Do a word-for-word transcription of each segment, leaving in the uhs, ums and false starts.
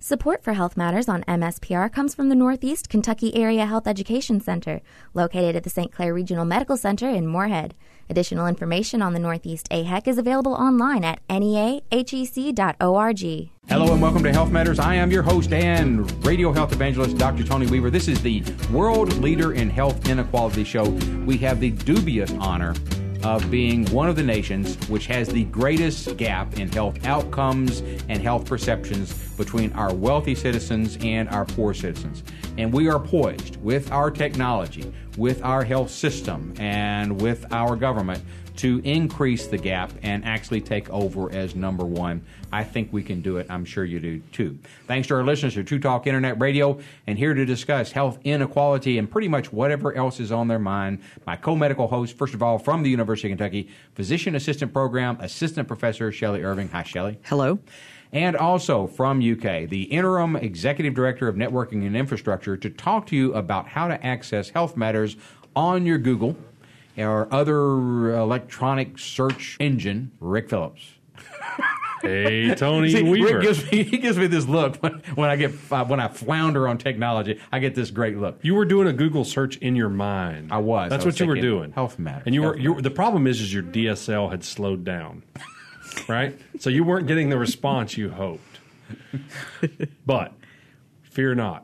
Support for Health Matters on M S P R comes from the Northeast Kentucky Area Health Education Center, located at the Saint Clair Regional Medical Center in Moorhead. Additional information on the Northeast A H E C is available online at N E A H E C dot org. Hello and welcome to Health Matters. I am your host and radio health evangelist, Doctor Tony Weaver. This is the World Leader in Health Inequality show. We have the dubious honor of being one of the nations which has the greatest gap in health outcomes and health perceptions between our wealthy citizens and our poor citizens. And we are poised with our technology, with our health system, and with our government to increase the gap and actually take over as number one. I think we can do it. I'm sure you do too. Thanks to our listeners to True Talk Internet Radio, and here to discuss health inequality and pretty much whatever else is on their mind, my co-medical host, first of all, from the University of Kentucky, Physician Assistant Program Assistant Professor Shelley Irving. Hi, Shelley. Hello. And also from U K, the Interim Executive Director of Networking and Infrastructure, to talk to you about how to access Health Matters on your Google or other electronic search engine, Rick Phillips. Hey, Tony See, Weaver. Rick gives me, he gives me this look when, when I get uh, when I flounder on technology. I get this great look. You were doing a Google search in your mind. I was. That's I was what you were thinking doing. Health Matters. And you Health were. You, Matters. the problem is, is your D S L had slowed down, right? So you weren't getting the response you hoped. But fear not.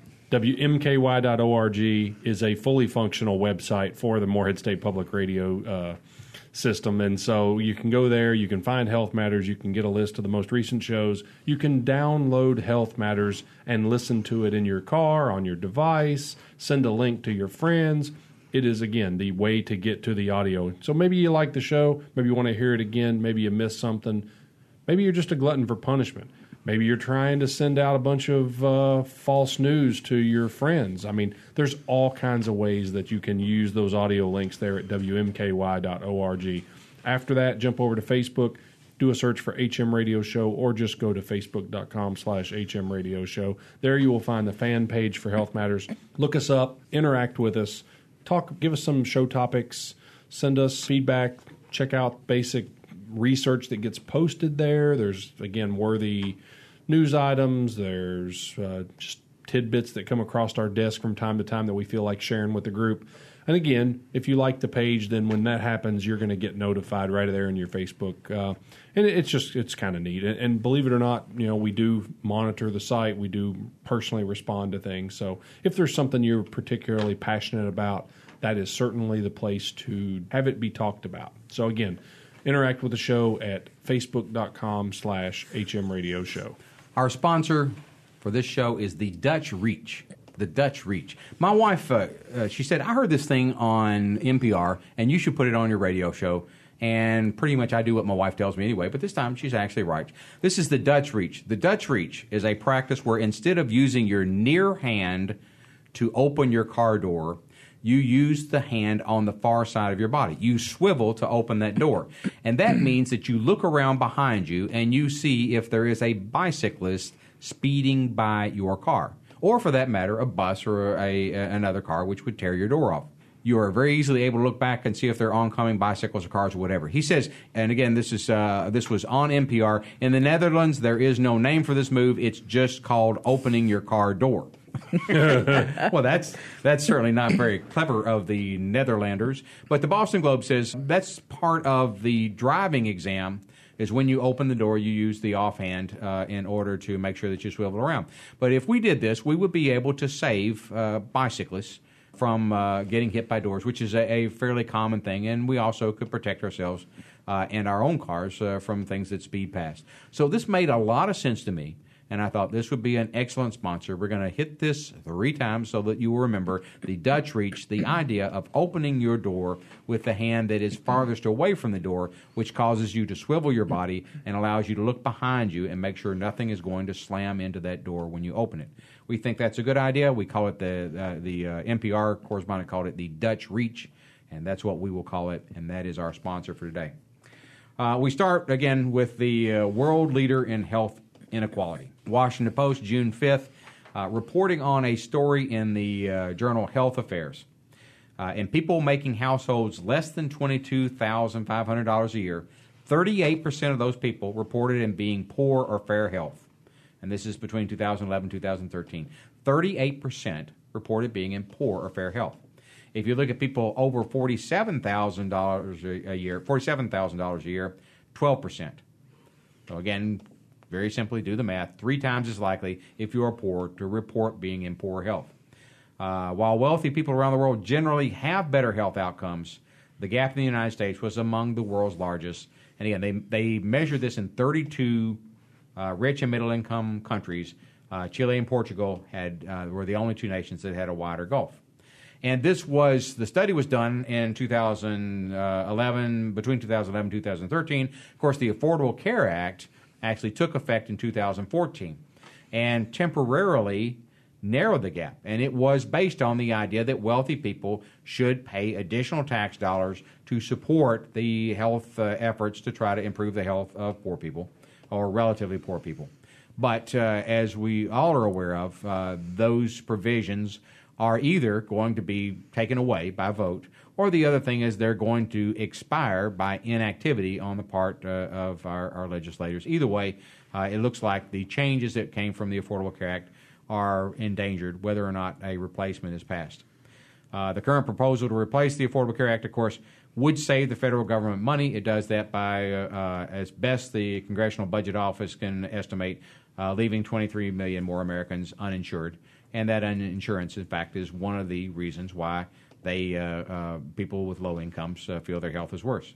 W M K Y dot org is a fully functional website for the Moorhead State Public Radio uh, system. And so you can go there, you can find Health Matters, you can get a list of the most recent shows, you can download Health Matters and listen to it in your car, on your device, send a link to your friends. It is, again, the way to get to the audio. So maybe you like the show, maybe you want to hear it again, maybe you missed something, maybe you're just a glutton for punishment. Maybe you're trying to send out a bunch of uh, false news to your friends. I mean, there's all kinds of ways that you can use those audio links there at W M K Y dot org. After that, jump over to Facebook, do a search for H M Radio Show, or just go to facebook.com slash HM Radio Show. There you will find the fan page for Health Matters. Look us up, interact with us, talk, give us some show topics, send us feedback, check out basic research that gets posted there. There's, again, worthy news items. There's uh, just tidbits that come across our desk from time to time that we feel like sharing with the group. And again, if you like the page, then when that happens, you're going to get notified right there in your Facebook. Uh, and it's just, it's kind of neat. And, and believe it or not, you know, we do monitor the site. We do personally respond to things. So if there's something you're particularly passionate about, that is certainly the place to have it be talked about. So again, interact with the show at facebook.com slash HM Radio Show. Our sponsor for this show is the Dutch Reach. The Dutch Reach. My wife, uh, uh, she said, I heard this thing on N P R, and you should put it on your radio show. And pretty much I do what my wife tells me anyway, but this time she's actually right. This is the Dutch Reach. The Dutch Reach is a practice where instead of using your near hand to open your car door, you use the hand on the far side of your body. You swivel to open that door. And that means that you look around behind you and you see if there is a bicyclist speeding by your car. Or for that matter, a bus or a, a another car which would tear your door off. You are very easily able to look back and see if there are oncoming bicycles or cars or whatever. He says, and again, this is uh, this was on N P R, in the Netherlands, there is no name for this move. It's just called opening your car door. Well, that's that's certainly not very clever of the Netherlanders. But the Boston Globe says that's part of the driving exam, is when you open the door, you use the offhand uh, in order to make sure that you swivel around. But if we did this, we would be able to save uh, bicyclists from uh, getting hit by doors, which is a, a fairly common thing. And we also could protect ourselves uh, and our own cars uh, from things that speed past. So this made a lot of sense to me. And I thought this would be an excellent sponsor. We're going to hit this three times so that you will remember the Dutch Reach, the idea of opening your door with the hand that is farthest away from the door, which causes you to swivel your body and allows you to look behind you and make sure nothing is going to slam into that door when you open it. We think that's a good idea. We call it the, uh, the uh, N P R correspondent called it the Dutch Reach, and that's what we will call it, and that is our sponsor for today. Uh, we start, again, with the uh, world leader in health inequality. Washington Post, June fifth, uh, reporting on a story in the uh, journal Health Affairs. Uh, and people making households less than twenty-two thousand five hundred dollars a year, thirty-eight percent of those people reported in being poor or fair health. and this is between two thousand eleven and two thousand thirteen, thirty-eight percent reported being in poor or fair health. If you look at people over forty-seven thousand dollars a year, forty-seven thousand dollars a year, twelve percent. So again, very simply do the math, three times as likely if you are poor to report being in poor health. Uh, while wealthy people around the world generally have better health outcomes, the gap in the United States was among the world's largest. And again, they, they measured this in thirty-two uh, rich and middle-income countries. Uh, Chile and Portugal had uh, were the only two nations that had a wider gulf. And this was, the study was done in two thousand eleven, between two thousand eleven and two thousand thirteen. Of course, the Affordable Care Act actually took effect in two thousand fourteen and temporarily narrowed the gap. And it was based on the idea that wealthy people should pay additional tax dollars to support the health uh, efforts to try to improve the health of poor people or relatively poor people. But uh, as we all are aware of, uh, those provisions are either going to be taken away by vote, or the other thing is they're going to expire by inactivity on the part uh, of our, our legislators. Either way, uh, it looks like the changes that came from the Affordable Care Act are endangered, whether or not a replacement is passed. Uh, the current proposal to replace the Affordable Care Act, of course, would save the federal government money. It does that by, uh, uh, as best the Congressional Budget Office can estimate, uh, leaving twenty-three million more Americans uninsured. And that uninsurance, in fact, is one of the reasons why they uh, uh, people with low incomes uh, feel their health is worse.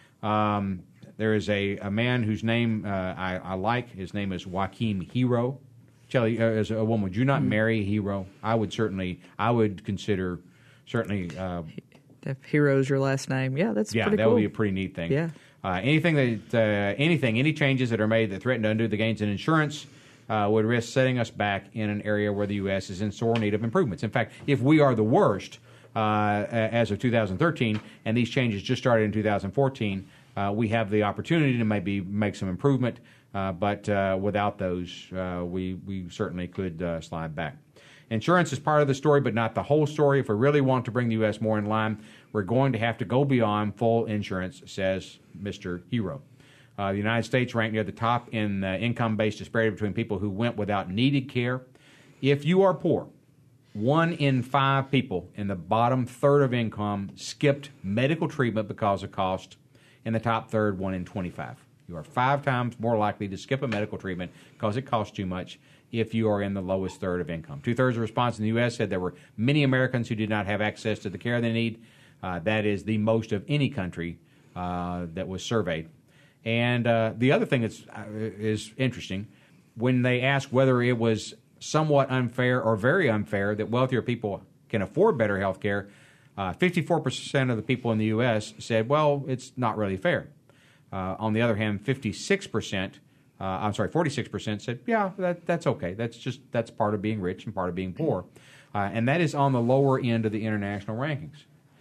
Um, there is a, a man whose name uh, I, I like. His name is Joaquin Hero. Shelley, uh, as a woman, would you not marry a hero? I would certainly. I would consider certainly. Uh, if Hero's your last name, yeah, that's yeah, pretty that cool. would be a pretty neat thing. Yeah. Uh, anything that uh, anything any changes that are made that threaten to undo the gains in insurance uh, would risk setting us back in an area where the U S is in sore need of improvements. In fact, if we are the worst uh, as of two thousand thirteen, and these changes just started in two thousand fourteen, uh, we have the opportunity to maybe make some improvement. Uh, but uh, without those, uh, we, we certainly could uh, slide back. Insurance is part of the story, but not the whole story. If we really want to bring the U S more in line, we're going to have to go beyond full insurance, says Mister Hero. Uh, the United States ranked near the top in uh, income-based disparity between people who went without needed care. If you are poor, one in five people in the bottom third of income skipped medical treatment because of cost. In the top third, one in twenty-five. You are five times more likely to skip a medical treatment because it costs too much if you are in the lowest third of income. Two-thirds of the response in the U S said there were many Americans who did not have access to the care they need. Uh, that is the most of any country uh, that was surveyed. And uh, the other thing that's uh, is interesting, when they asked whether it was somewhat unfair or very unfair that wealthier people can afford better health care, uh, fifty-four percent of the people in the U S said, well, it's not really fair. Uh, on the other hand, fifty-six percent, uh, I'm sorry, forty-six percent said, yeah, that, that's okay. That's just that's part of being rich and part of being poor. Uh, and that is on the lower end of the international rankings.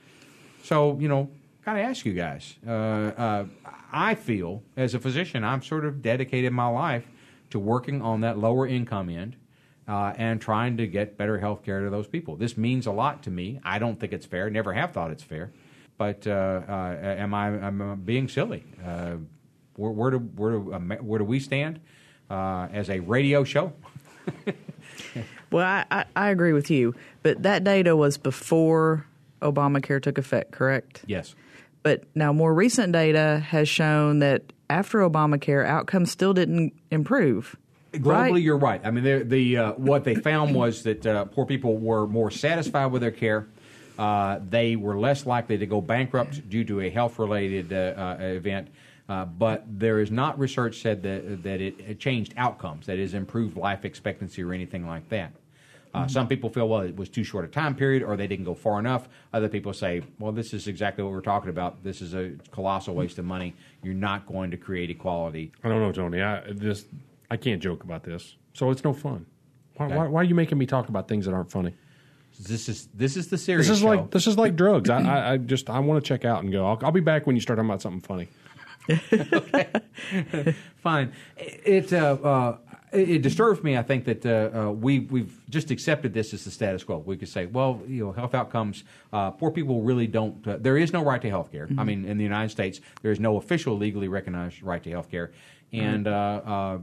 So, you know, got to ask you guys. Uh, uh, I feel, as a physician, I've sort of dedicated my life to working on that lower income end uh, and trying to get better health care to those people. This means a lot to me. I don't think it's fair. Never have thought it's fair. But uh, uh, am I am being silly? Uh, where, where do where do uh, where do we stand uh, as a radio show? Well, I, I, I agree with you, but that data was before Obamacare took effect, correct? Yes. But now more recent data has shown that after Obamacare, outcomes still didn't improve. Globally, right? You're right. I mean, the uh, what they found was that uh, poor people were more satisfied with their care. Uh, they were less likely to go bankrupt due to a health-related uh, uh, event, uh, but there is not research said that that it, it changed outcomes, that is, improved life expectancy or anything like that. Uh, mm-hmm. Some people feel, well, it was too short a time period, or they didn't go far enough. Other people say, well, this is exactly what we're talking about. This is a colossal waste of money. You're not going to create equality. I don't know, Tony. I this I can't joke about this, so it's no fun. Why, okay. why, why are you making me talk about things that aren't funny? This is this is the serious This is show. like this is like drugs. I, I, I just I want to check out and go. I'll, I'll be back when you start talking about something funny. Okay, fine. It uh, uh, it disturbs me. I think that uh, uh, we we've just accepted this as the status quo. We could say, well, you know, health outcomes. Uh, poor people really don't. Uh, there is no right to health care. Mm-hmm. I mean, in the United States, there is no official legally recognized right to health care, and. Mm-hmm. Uh, uh,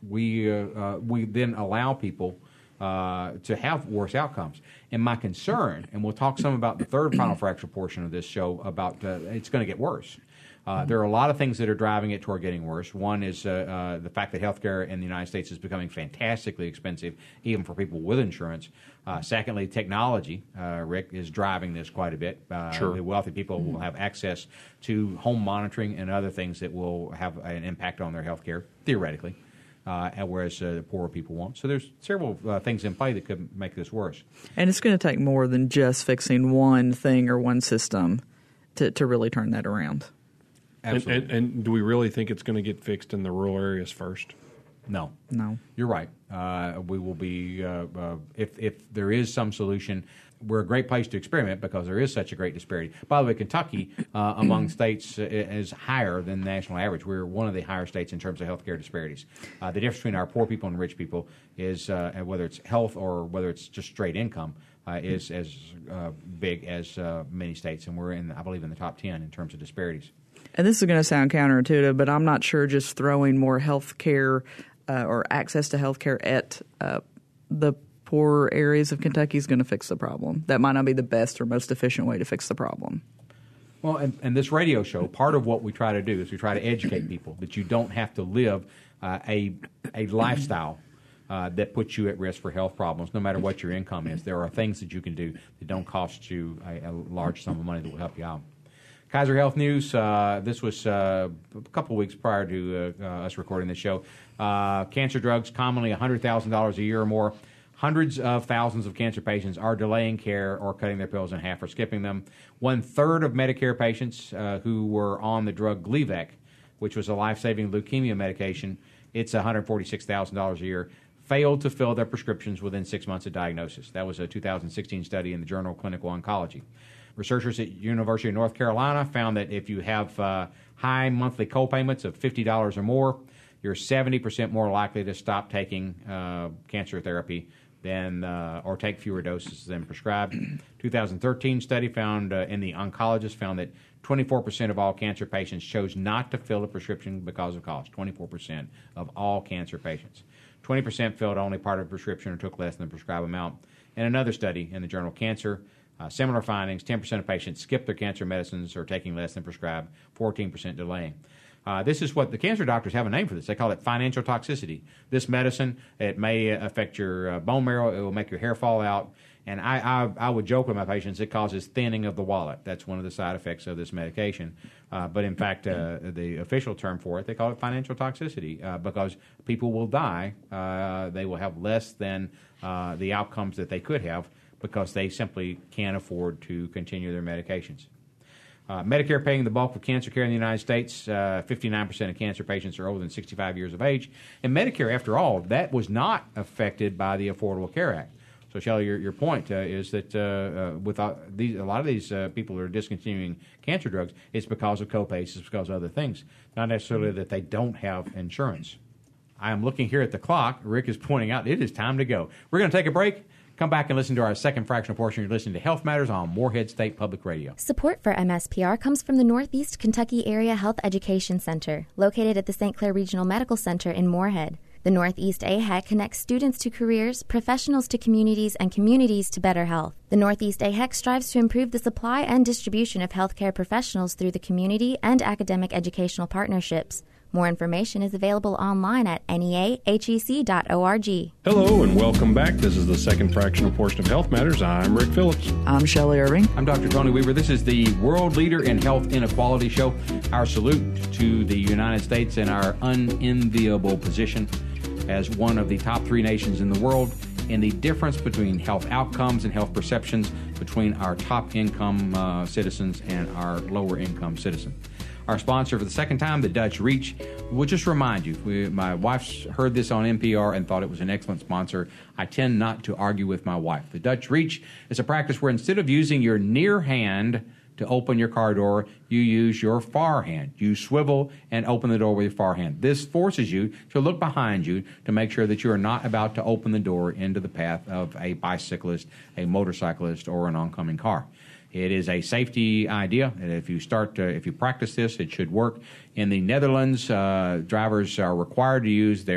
we uh, uh, we then allow people uh, to have worse outcomes. And my concern, and we'll talk some about the third final fractional portion of this show, about uh, it's going to get worse. Uh, there are a lot of things that are driving it toward getting worse. One is uh, uh, the fact that healthcare in the United States is becoming fantastically expensive, even for people with insurance. Uh, secondly, technology, uh, Rick, is driving this quite a bit. Uh, Sure. The wealthy people will have access to home monitoring and other things that will have an impact on their healthcare, theoretically, uh, and whereas uh, the poorer people won't. So there's several uh, things in play that could make this worse. And it's going to take more than just fixing one thing or one system to, to really turn that around. And, Absolutely. and, and do we really think it's going to get fixed in the rural areas first? No. No. You're right. Uh, we will be, uh, uh, if, if there is some solution, we're a great place to experiment because there is such a great disparity. By the way, Kentucky, uh, among states, uh, is higher than the national average. We're one of the higher states in terms of healthcare disparities. Uh, the difference between our poor people and rich people is, uh, whether it's health or whether it's just straight income, uh, is as uh, big as uh, many states. And we're, in, I believe, in the top ten in terms of disparities. And this is going to sound counterintuitive, but I'm not sure just throwing more health care uh, or access to health care at uh, the poorer areas of Kentucky is going to fix the problem. That might not be the best or most efficient way to fix the problem. Well, and, and this radio show, part of what we try to do is we try to educate people that you don't have to live uh, a a lifestyle uh, that puts you at risk for health problems, no matter what your income is. There are things that you can do that don't cost you a, a large sum of money that will help you out. Kaiser Health News, uh, this was uh, a couple of weeks prior to uh, uh, us recording this show. Uh, cancer drugs, commonly one hundred thousand dollars a year or more. Hundreds of thousands of cancer patients are delaying care or cutting their pills in half or skipping them. One-third of Medicare patients uh, who were on the drug Gleevec, which was a life-saving leukemia medication, it's one hundred forty-six thousand dollars a year, failed to fill their prescriptions within six months of diagnosis. That was a two thousand sixteen study in the Journal of Clinical Oncology. Researchers at University of North Carolina found that if you have uh, high monthly copayments of fifty dollars or more, you're seventy percent more likely to stop taking uh, cancer therapy than uh, or take fewer doses than prescribed. two thousand thirteen study found uh, in the oncologist found that twenty-four percent of all cancer patients chose not to fill a prescription because of cost. twenty-four percent of all cancer patients. twenty percent filled only part of a prescription or took less than the prescribed amount. In another study in the journal Cancer, Uh, similar findings, ten percent of patients skip their cancer medicines or taking less than prescribed, fourteen percent delaying. Uh, this is what the cancer doctors have a name for this. They call it financial toxicity. This medicine, it may affect your uh, bone marrow. It will make your hair fall out. And I, I, I would joke with my patients, it causes thinning of the wallet. That's one of the side effects of this medication. Uh, but in fact, uh, the official term for it, they call it financial toxicity uh, because people will die. Uh, they will have less than uh, the outcomes that they could have because they simply can't afford to continue their medications. Uh, Medicare paying the bulk of cancer care in the United States. Uh, fifty-nine percent of cancer patients are older than sixty-five years of age. And Medicare, after all, that was not affected by the Affordable Care Act. So, Shelley, your, your point uh, is that uh, uh, with uh, these, a lot of these uh, people who are discontinuing cancer drugs, it's because of copays, it's because of other things, not necessarily that they don't have insurance. I am looking here at the clock. Rick is pointing out it is time to go. We're going to take a break. Come back and listen to our second fractional portion. You're listening to Health Matters on Morehead State Public Radio. Support for M S P R comes from the Northeast Kentucky Area Health Education Center, located at the Saint Clair Regional Medical Center in Morehead. The Northeast A H E C connects students to careers, professionals to communities, and communities to better health. The Northeast A H E C strives to improve the supply and distribution of healthcare professionals through the community and academic educational partnerships. More information is available online at N E A H E C dot org. Hello and welcome back. This is the second fractional portion of Health Matters. I'm Rick Phillips. I'm Shelley Irving. I'm Doctor Tony Weaver. This is the World Leader in Health Inequality Show. Our salute to the United States and our unenviable position as one of the top three nations in the world in the difference between health outcomes and health perceptions between our top income uh, citizens and our lower income citizens. Our sponsor for the second time, the Dutch Reach. We'll just remind you, we, my wife's heard this on N P R and thought it was an excellent sponsor. I tend not to argue with my wife. The Dutch Reach is a practice where instead of using your near hand to open your car door, you use your far hand. You swivel and open the door with your far hand. This forces you to look behind you to make sure that you are not about to open the door into the path of a bicyclist, a motorcyclist, or an oncoming car. It is a safety idea, and if you start, to, if you practice this, it should work. In the Netherlands, uh, drivers are required to use their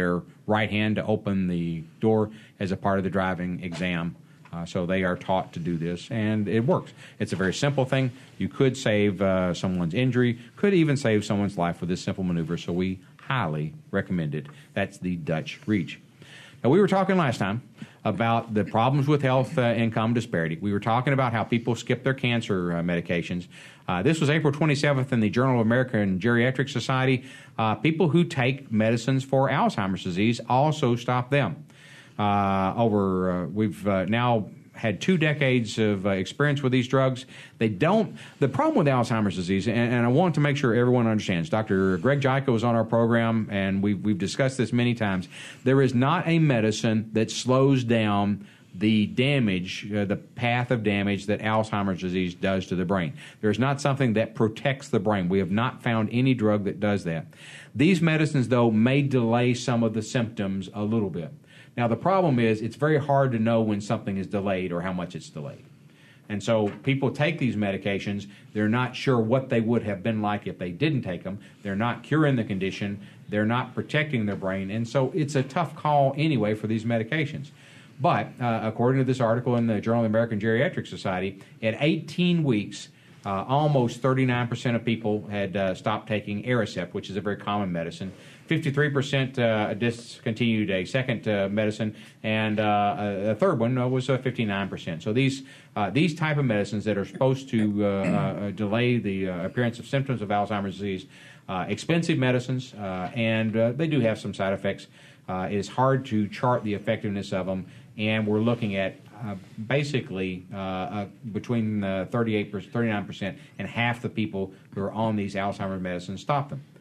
right hand to open the door as a part of the driving exam. Uh, so they are taught to do this, and it works. It's a very simple thing. You could save uh, someone's injury, could even save someone's life with this simple maneuver, so we highly recommend it. That's the Dutch Reach. Now, we were talking last time about the problems with health uh, income disparity. We were talking about how people skip their cancer uh, medications. Uh, this was April twenty-seventh in the Journal of American Geriatric Society. Uh, people who take medicines for Alzheimer's disease also stop them. Uh, over, uh, we've uh, now had two decades of uh, experience with these drugs. They don't, the problem with Alzheimer's disease, and, and I want to make sure everyone understands, Doctor Greg Jaico is on our program, and we've, we've discussed this many times. There is not a medicine that slows down the damage, uh, the path of damage that Alzheimer's disease does to the brain. There's not something that protects the brain. We have not found any drug that does that. These medicines, though, may delay some of the symptoms a little bit. Now, the problem is it's very hard to know when something is delayed or how much it's delayed. And so people take these medications. They're not sure what they would have been like if they didn't take them. They're not curing the condition. They're not protecting their brain. And so it's a tough call anyway for these medications. But uh, according to this article in the Journal of the American Geriatric Society, at eighteen weeks, uh, almost thirty-nine percent of people had uh, stopped taking Aricept, which is a very common medicine. fifty-three percent uh, discontinued a second uh, medicine, and uh, a, a third one uh, was uh, fifty-nine percent. So these uh, these type of medicines that are supposed to uh, uh, delay the uh, appearance of symptoms of Alzheimer's disease, uh, expensive medicines, uh, and uh, they do have some side effects. Uh, it is hard to chart the effectiveness of them, and we're looking at uh, basically uh, uh, between uh, thirty-eight percent, thirty-nine percent, and half the people who are on these Alzheimer's medicines stop them.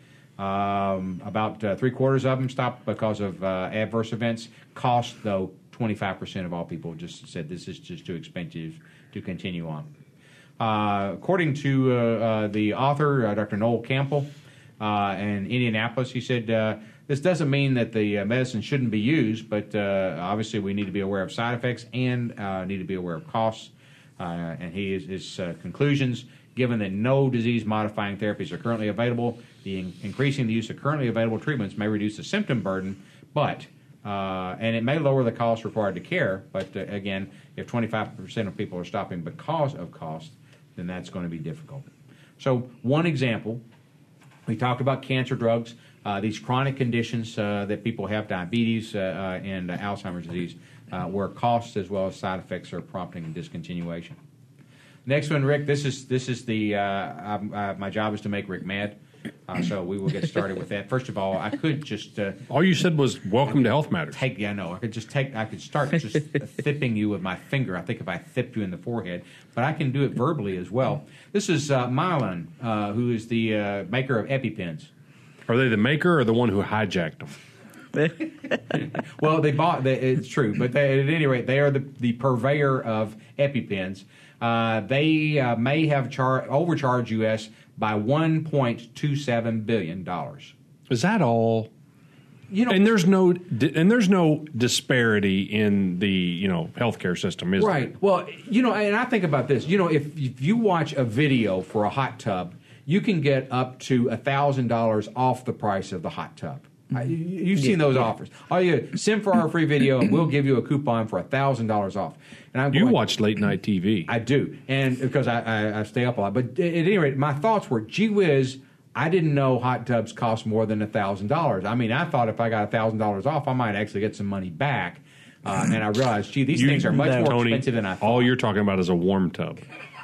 Um, about uh, three quarters of them stopped because of uh, adverse events. Cost, though, twenty-five percent of all people just said this is just too expensive to continue on. Uh, according to uh, uh, the author, uh, Doctor Noel Campbell, uh, in Indianapolis, he said, uh, this doesn't mean that the uh, medicine shouldn't be used, but uh, obviously we need to be aware of side effects and uh, need to be aware of costs. Uh, and he, his uh, conclusions, given that no disease-modifying therapies are currently available, the in- increasing the use of currently available treatments may reduce the symptom burden, but uh, and it may lower the cost required to care. But uh, again, if twenty-five percent of people are stopping because of cost, then that's going to be difficult. So one example, we talked about cancer drugs, uh, these chronic conditions uh, that people have, diabetes uh, uh, and uh, Alzheimer's disease, uh, where costs as well as side effects are prompting discontinuation. Next one, Rick. This is this is the uh, uh, my job is to make Rick mad, uh, so we will get started with that. First of all, I could just uh, all you said was "Welcome to Health Matters." Take, yeah, no, I could just take. I could start just thipping you with my finger. I think if I thipped you in the forehead, but I can do it verbally as well. This is uh, Mylan, uh, who is the uh, maker of EpiPens. Are they the maker or the one who hijacked them? Well, they bought. They, it's true, but they, at any rate, they are the, the purveyor of EpiPens. Uh, they uh, may have char- overcharged U S by one point two seven billion dollars. Is that all? You know, and there's no and there's no disparity in the you know healthcare system, is right? there? Well, you know, and I think about this. You know, if, if you watch a video for a hot tub, you can get up to a thousand dollars off the price of the hot tub. Uh, you, you've seen those yeah. offers. All you send for our free video, and we'll give you a coupon for a thousand dollars off. And I'm you going, watch late night T V. I do, and because I, I, I stay up a lot. But at any rate, my thoughts were, gee whiz, I didn't know hot tubs cost more than a thousand dollars. I mean, I thought if I got a thousand dollars off, I might actually get some money back. Uh, and I realized, gee, these you, things are much no, more Tony, expensive than I thought. All you're talking about is a warm tub.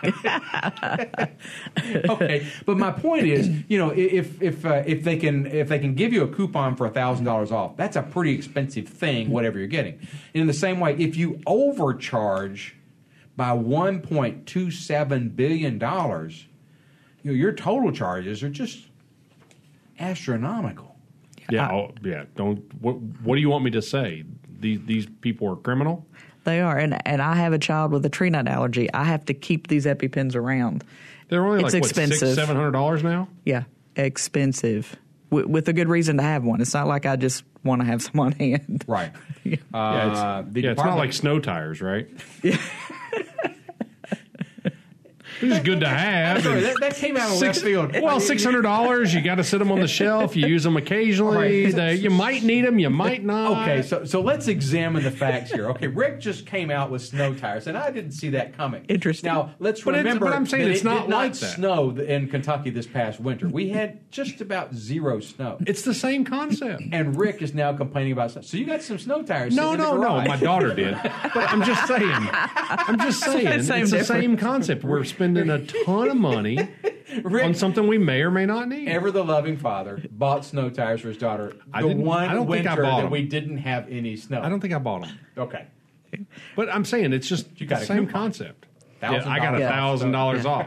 Okay, but my point is, you know, if if uh, if they can if they can give you a coupon for a thousand dollars off, that's a pretty expensive thing, whatever you're getting. And in the same way, if you overcharge by one point two seven billion dollars, you know, your total charges are just astronomical. Yeah, I, oh, yeah. Don't. What What do you want me to say? These these people are criminal. They are, and and I have a child with a tree nut allergy. I have to keep these EpiPens around. They're only it's like expensive. what, six, seven hundred dollars now. Yeah, expensive. W- with a good reason to have one. It's not like I just want to have some on hand. Right. yeah, uh, yeah, it's, yeah it's not like snow tires, right? Yeah. It's good to have. Sorry, that, that came out of Six- left field. Well, six hundred dollars. You got to sit them on the shelf. You use them occasionally. Right. They, you might need them. You might not. Okay, so so let's examine the facts here. Okay, Rick just came out with snow tires, and I didn't see that coming. Interesting. Now let's But it's- remember but I'm saying that it's it not did not like that. snow in Kentucky this past winter. We had just about zero snow, It's the same concept. and Rick is now complaining about snow. So you got some snow tires? No, sitting in no, the no. garage. My daughter did. But I'm just saying. I'm just saying. Same it's the difference. same concept. We're spending a ton of money Rick, on something we may or may not need. ever the loving father, bought snow tires for his daughter. I the didn't- one I don't think I winter bought that them. we didn't have any snow. I don't think I bought them. Okay. But I'm saying it's just You got the a same coupon. concept. one thousand Yeah, I got a dollars thousand dollars off.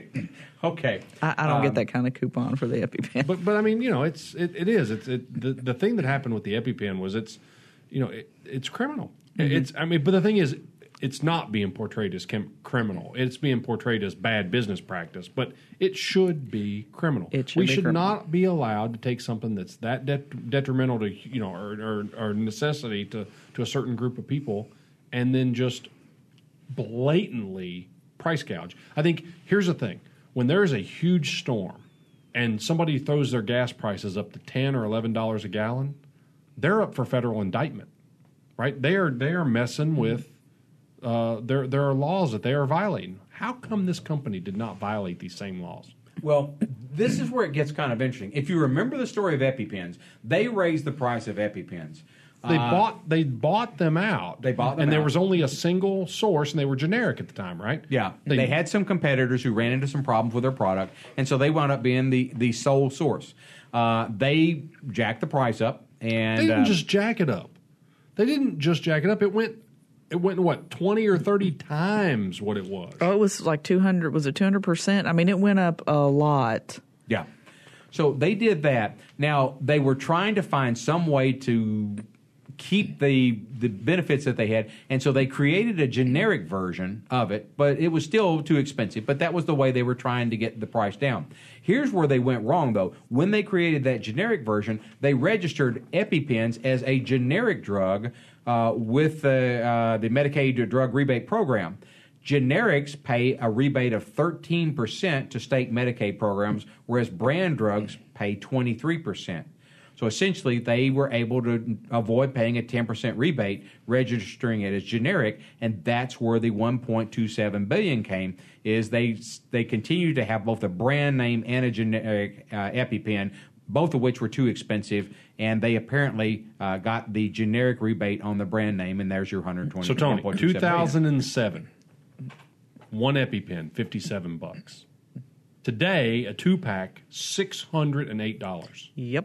Okay. I, I don't Um, get that kind of coupon for the EpiPen. But but I mean, you know, it's it, it is. It's it, the the thing that happened with the EpiPen was it's, you know, it, it's criminal. Mm-hmm. It's I mean, but the thing is, it's not being portrayed as chem- criminal. It's being portrayed as bad business practice. But it should be criminal. It should we be should criminal. not be allowed to take something that's that det- detrimental to you know or, or, or necessity to to a certain group of people, and then just blatantly price gouge. I think here's the thing: when there's a huge storm and somebody throws their gas prices up to ten or eleven dollars a gallon, they're up for federal indictment, right? They are they are messing with uh, there there are laws that they are violating. How come this company did not violate these same laws? Well, this is where it gets kind of interesting. If you remember the story of EpiPens, they raised the price of EpiPens. They Uh, bought they bought them out. They bought them and there out. was only a single source, and they were generic at the time, right? Yeah, they, had some competitors who ran into some problems with their product, and so they wound up being the, the sole source. Uh, they jacked the price up, and They didn't uh, just jack it up. They didn't just jack it up. It went it went what twenty or thirty times what it was. Oh, it was like two hundred. Was it two hundred percent? I mean, it went up a lot. yeah. So they did that. Now they were trying to find some way to keep the the benefits that they had, and so they created a generic version of it, but it was still too expensive. But that was the way they were trying to get the price down. Here's where they went wrong, though. When they created that generic version, they registered EpiPens as a generic drug uh, with the uh, the Medicaid drug rebate program. Generics pay a rebate of thirteen percent to state Medicaid programs, whereas brand drugs pay twenty-three percent. So essentially, they were able to avoid paying a ten percent rebate, registering it as generic, and that's where the one point two seven billion dollars came. Is they they continue to have both a brand name and a generic uh, EpiPen, both of which were too expensive, and they apparently uh, got the generic rebate on the brand name, and there's your one hundred twenty. So Tony, one point two seven two billion. thousand seven, one EpiPen, fifty-seven bucks. Today, a two pack, six hundred and eight dollars. Yep.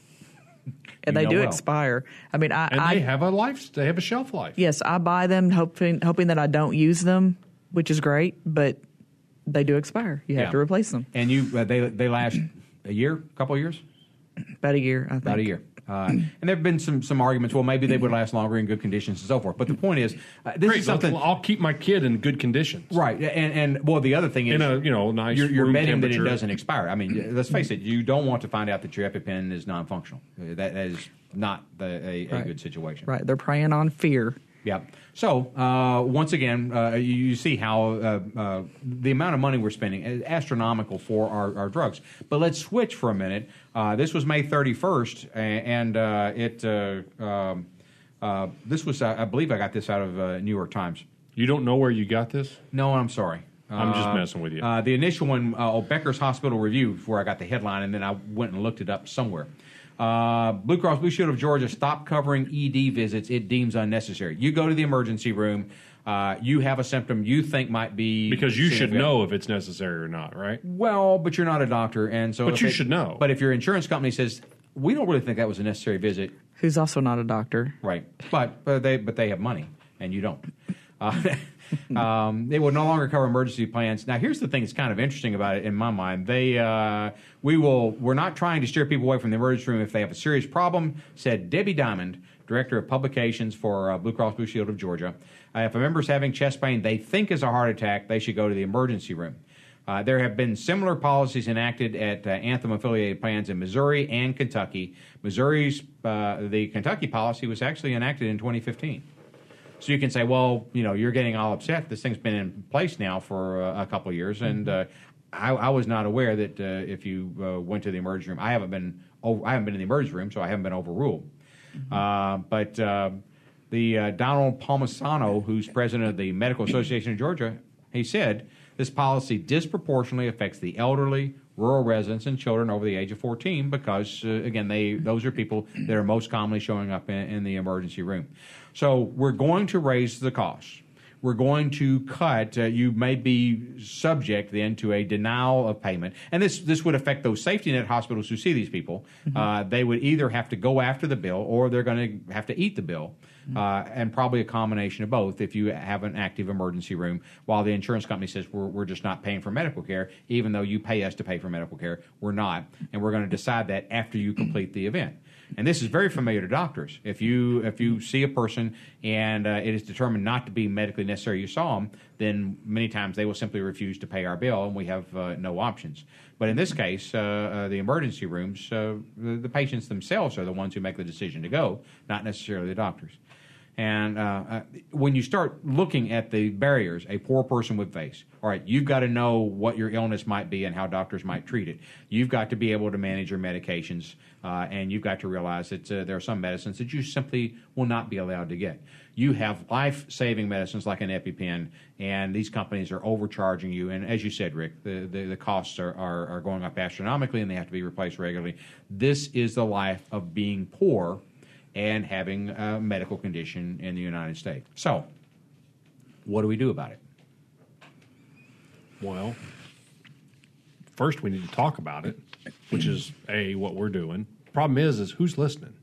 And You they know do well. expire. I mean, I, And I they have a life. They have a shelf life. yes, I buy them hoping hoping that I don't use them, which is great, but they do expire. You have Yeah. to replace them. And you uh, they they last a year, a couple of years. About a year, I think. About a year. Uh, and there have been some, some arguments, well, maybe they would last longer in good conditions and so forth. But the point is, uh, this Great. is something. I'll keep my kid in good conditions. Right. And, and, well, the other thing is, In a, you know, nice you're, you're room betting that it temperature. doesn't expire. I mean, let's face it, you don't want to find out that your EpiPen is non functional. Uh, That, that is not the, a, a Right. good situation. Right. They're preying on fear. Yeah. So uh, once again, uh, you, you see how uh, uh, the amount of money we're spending is astronomical for our, our drugs. But let's switch for a minute. Uh, this was May thirty-first, and uh, it uh, um, uh, this was I believe I got this out of uh, New York Times. You don't know where you got this? No, I'm sorry. I'm just Uh, messing with you. Uh, the initial one, uh, oh, Becker's Hospital Review, where I got the headline, and then I went and looked it up somewhere. Uh, Blue Cross Blue Shield of Georgia stopped covering E D visits it deems unnecessary. You go to the emergency room, uh, you have a symptom you think might be Because you should significant. know if it's necessary or not, right? Well, but you're not a doctor, and so But if you it- should know. But if your insurance company says we don't really think that was a necessary visit, Who's also not a doctor. right? But but they but they have money, and you don't. Uh, um, they will no longer cover emergency plans. Now, here's the thing that's kind of interesting about it in my mind. They uh, we will we're not trying to steer people away from the emergency room if they have a serious problem, said Debbie Diamond, director of publications for uh, Blue Cross Blue Shield of Georgia. Uh, if a member's having chest pain they think is a heart attack, they should go to the emergency room. Uh, there have been similar policies enacted at uh, Anthem-affiliated plans in Missouri and Kentucky. Missouri's uh, the Kentucky policy was actually enacted in twenty fifteen. So you can say, well, you know, you're getting all upset. This thing's been in place now for uh, a couple of years, and uh, I, I was not aware that uh, if you uh, went to the emergency room, I haven't been over, I haven't been in the emergency room, so I haven't been overruled. Mm-hmm. Uh, but uh, the uh, Donald Palmisano, who's president of the Medical Association of Georgia, he said this policy disproportionately affects the elderly, rural residents, and children over the age of fourteen because, uh, again, they those are people that are most commonly showing up in, in the emergency room. So we're going to raise the costs. We're going to cut. Uh, you may be subject then to a denial of payment, and this this would affect those safety net hospitals who see these people. Mm-hmm. Uh, they would either have to go after the bill, or they're going to have to eat the bill, mm-hmm. uh, and probably a combination of both. If you have an active emergency room, while the insurance company says we're we're just not paying for medical care, even though you pay us to pay for medical care, we're not, and we're going to decide that after you complete the event. And this is very familiar to doctors. If you if you see a person and uh, it is determined not to be medically necessary, you saw them, then many times they will simply refuse to pay our bill, and we have uh, no options. But in this case, uh, uh, the emergency rooms, uh, the, the patients themselves are the ones who make the decision to go, not necessarily the doctors. And uh, uh, when you start looking at the barriers a poor person would face, all right, you've got to know what your illness might be and how doctors might treat it. You've got to be able to manage your medications, uh, and you've got to realize that uh, there are some medicines that you simply will not be allowed to get. You have life-saving medicines like an EpiPen, and these companies are overcharging you. And as you said, Rick, the, the, the costs are, are, are going up astronomically, and they have to be replaced regularly. This is the life of being poor and having a medical condition in the United States. So, what do we do about it? Well, first we need to talk about it, which is, A, what we're doing. Problem is, is who's listening?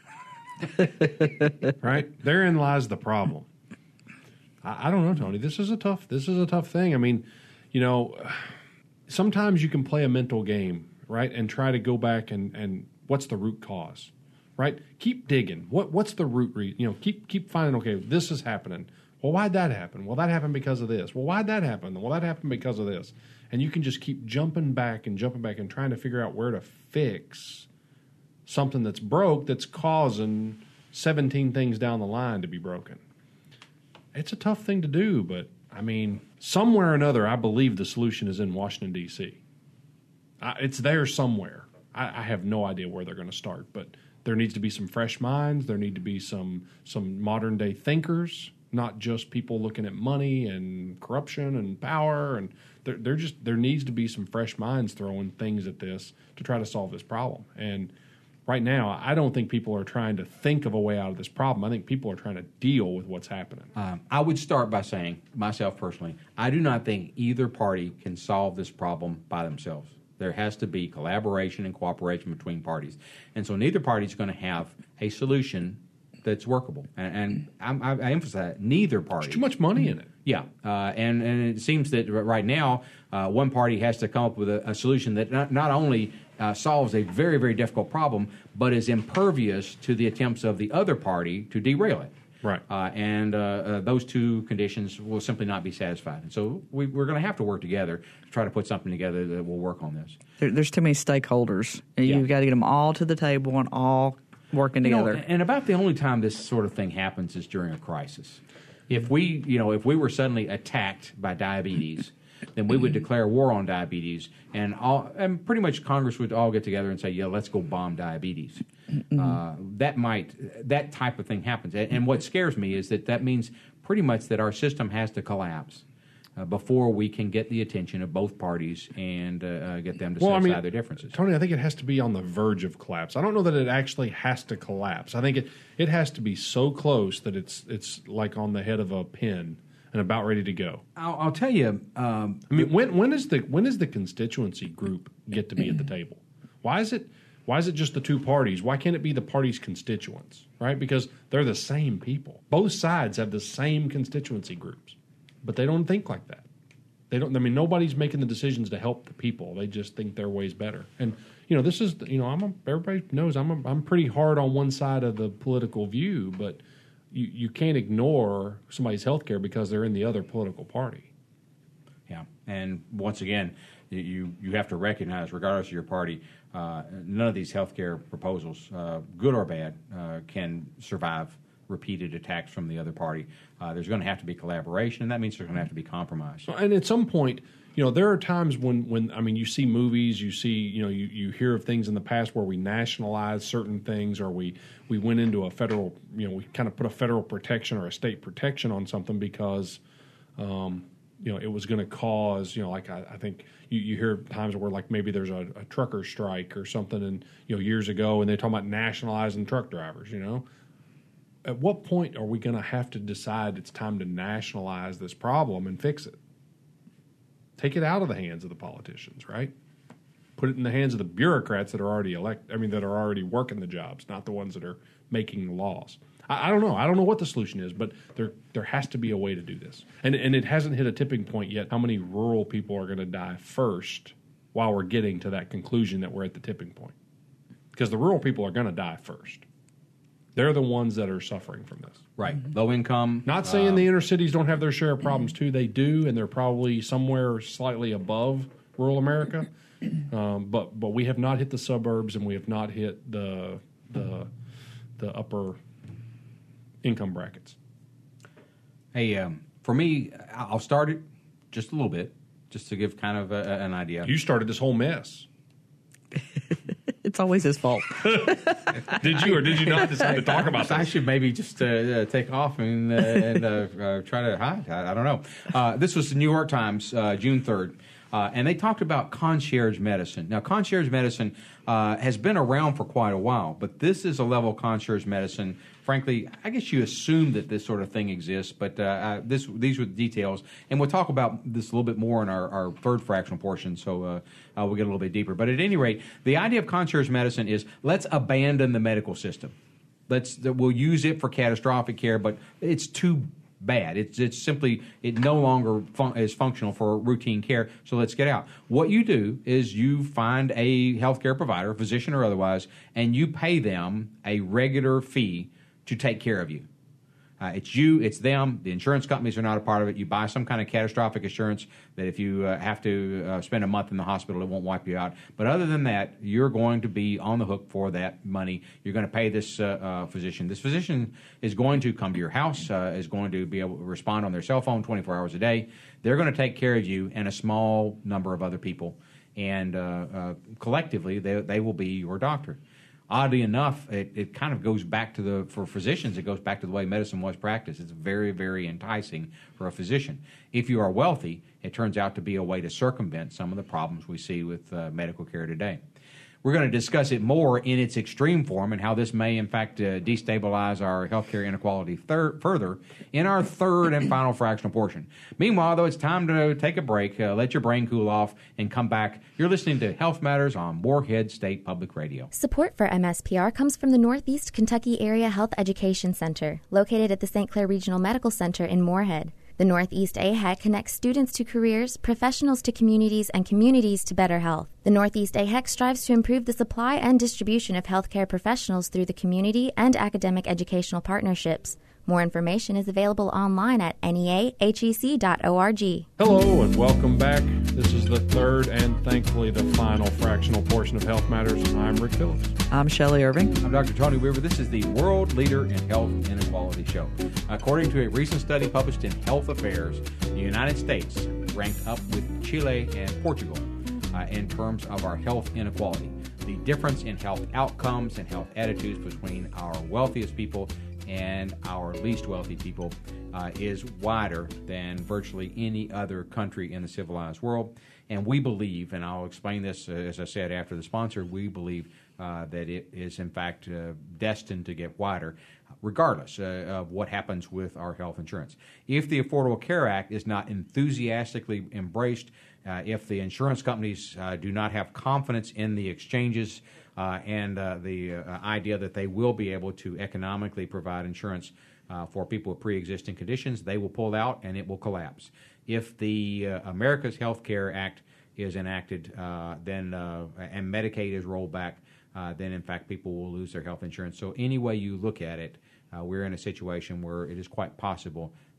Right? Therein lies the problem. I, I don't know, Tony. This is a tough, this is a tough thing. I mean, you know, sometimes you can play a mental game, right, and try to go back and, and what's the root cause? Right? Keep digging. What what's the root reason? You know, keep keep finding, okay, this is happening. Well, why'd that happen? Well, that happened because of this. Well, why'd that happen? Well, that happened because of this. And you can just keep jumping back and jumping back and trying to figure out where to fix something that's broke that's causing seventeen things down the line to be broken. It's a tough thing to do, but, I mean, somewhere or another, I believe the solution is in Washington, D C I, it's there somewhere. I, I have no idea where they're going to start, but there needs to be some fresh minds. There need to be some some modern day thinkers, not just people looking at money and corruption and power. And there, there just there needs to be some fresh minds throwing things at this to try to solve this problem. And right now, I don't think people are trying to think of a way out of this problem. I think people are trying to deal with what's happening. Um, I would start by saying, myself personally, I do not think either party can solve this problem by themselves. There has to be collaboration and cooperation between parties. And so neither party is going to have a solution that's workable. And, and I, I emphasize that, neither party. There's too much money in it. Yeah. Uh, and, and it seems that right now, uh, one party has to come up with a, a solution that not, not only uh, solves a very, very difficult problem, but is impervious to the attempts of the other party to derail it. Right. Uh, and uh, uh, those two conditions will simply not be satisfied. And so we, we're going to have to work together to try to put something together that will work on this. There, there's too many stakeholders. And Yeah. You've got to get them all to the table and all working You know, together. and about the only time this sort of thing happens is during a crisis. If we, you know, if we were suddenly attacked by diabetes, then we would declare war on diabetes, and all, and pretty much Congress would all get together and say, "Yeah, let's go bomb diabetes." Uh, that might, that type of thing happens, and, and what scares me is that that means pretty much that our system has to collapse uh, before we can get the attention of both parties and uh, uh, get them to Well, set I aside mean, their differences. Tony, I think it has to be on the verge of collapse. I don't know that it actually has to collapse. I think it, it has to be so close that it's it's like on the head of a pin and about ready to go. I'll, I'll tell you. Um, I mean, when when is the when is the constituency group get to be at the table? Why is it why is it just the two parties? Why can't it be the party's constituents? Right? Because they're the same people. Both sides have the same constituency groups, but they don't think like that. They don't. I mean, nobody's making the decisions to help the people. They just think their way's better. And you know, this is you know, I'm a, everybody knows I'm a, I'm pretty hard on one side of the political view, but you you can't ignore somebody's health care because they're in the other political party. Yeah, and once again, you you have to recognize, regardless of your party, uh, none of these health care proposals, uh, good or bad, uh, can survive repeated attacks from the other party. Uh, there's going to have to be collaboration, and that means there's going to have to be compromise. And at some point, you know, there are times when, when I mean, you see movies, you see, you know, you, you hear of things in the past where we nationalized certain things, or we, we went into a federal, you know, we kind of put a federal protection or a state protection on something because, um, you know, it was going to cause, you know, like I, I think you, you hear times where like maybe there's a, a trucker strike or something, and you know, years ago, and they're talking about nationalizing truck drivers. You know, at what point are we going to have to decide it's time to nationalize this problem and fix it? Take it out of the hands of the politicians, right? Put it in the hands of the bureaucrats that are already elect. I mean, that are already working the jobs, not the ones that are making the laws. I, I don't know. I don't know what the solution is, but there there has to be a way to do this. And and it hasn't hit a tipping point yet. How many rural people are going to die first while we're getting to that conclusion that we're at the tipping point? Because the rural people are going to die first. They're the ones that are suffering from this. Right. Mm-hmm. Low income. Not saying um, the inner cities don't have their share of problems, too. They do, and they're probably somewhere slightly above rural America. Um, but but we have not hit the suburbs, and we have not hit the the the upper income brackets. Hey, um, for me, I'll start it just a little bit, just to give kind of a, an idea. You started this whole mess. It's always his fault. Did you or did you not decide to talk about this? I should maybe just uh, uh, take off and, uh, and uh, uh, try to hide. I, I don't know. Uh, this was the New York Times, uh, June third. Uh, and they talked about concierge medicine. Now, concierge medicine uh, has been around for quite a while, but this is a level of concierge medicine. Frankly, I guess you assume that this sort of thing exists, but uh, uh, this these were the details. And we'll talk about this a little bit more in our, our third fractional portion, so uh, uh, we'll get a little bit deeper. But at any rate, the idea of concierge medicine is let's abandon the medical system. Let's We'll use it for catastrophic care, but it's too bad. It's it's simply it no longer fun, is functional for routine care. So let's get out. What you do is you find a healthcare provider, physician or otherwise, and you pay them a regular fee to take care of you. Uh, it's you, it's them. The insurance companies are not a part of it. You buy some kind of catastrophic insurance that if you uh, have to uh, spend a month in the hospital, it won't wipe you out. But other than that, you're going to be on the hook for that money. You're going to pay this uh, uh, physician. This physician is going to come to your house, uh, is going to be able to respond on their cell phone twenty-four hours a day. They're going to take care of you and a small number of other people. And uh, uh, collectively, they, they will be your doctor. Oddly enough, it, it kind of goes back to the, for physicians, it goes back to the way medicine was practiced. It's very, very enticing for a physician. If you are wealthy, it turns out to be a way to circumvent some of the problems we see with uh, medical care today. We're going to discuss it more in its extreme form and how this may, in fact, uh, destabilize our healthcare inequality thir- further in our third and final fractional portion. Meanwhile, though, it's time to take a break, uh, let your brain cool off, and come back. You're listening to Health Matters on Moorhead State Public Radio. Support for M S P R comes from the Northeast Kentucky Area Health Education Center, located at the Saint Clair Regional Medical Center in Moorhead. The Northeast A H E C connects students to careers, professionals to communities, and communities to better health. The Northeast A H E C strives to improve the supply and distribution of healthcare professionals through the community and academic educational partnerships. More information is available online at N E A H E C dot org. Hello and welcome back. This is the third and thankfully the final fractional portion of Health Matters. I'm Rick Phillips. I'm Shelley Irving. I'm Doctor Tony Weaver. This is the World Leader in Health Inequality Show. According to a recent study published in Health Affairs, the United States ranked up with Chile and Portugal uh, in terms of our health inequality. The difference in health outcomes and health attitudes between our wealthiest people and our least wealthy people uh, is wider than virtually any other country in the civilized world. And we believe, and I'll explain this, uh, as I said, after the sponsor, we believe uh, that it is, in fact, uh, destined to get wider, regardless uh, of what happens with our health insurance. If the Affordable Care Act is not enthusiastically embraced, uh, if the insurance companies uh, do not have confidence in the exchanges uh, and uh, the uh, idea that they will be able to economically provide insurance uh, for people with pre-existing conditions, they will pull out and it will collapse. If the uh, America's Health Care Act is enacted, uh, then uh, and Medicaid is rolled back, uh, then in fact people will lose their health insurance. So any way you look at it, uh, we're in a situation where it is quite possible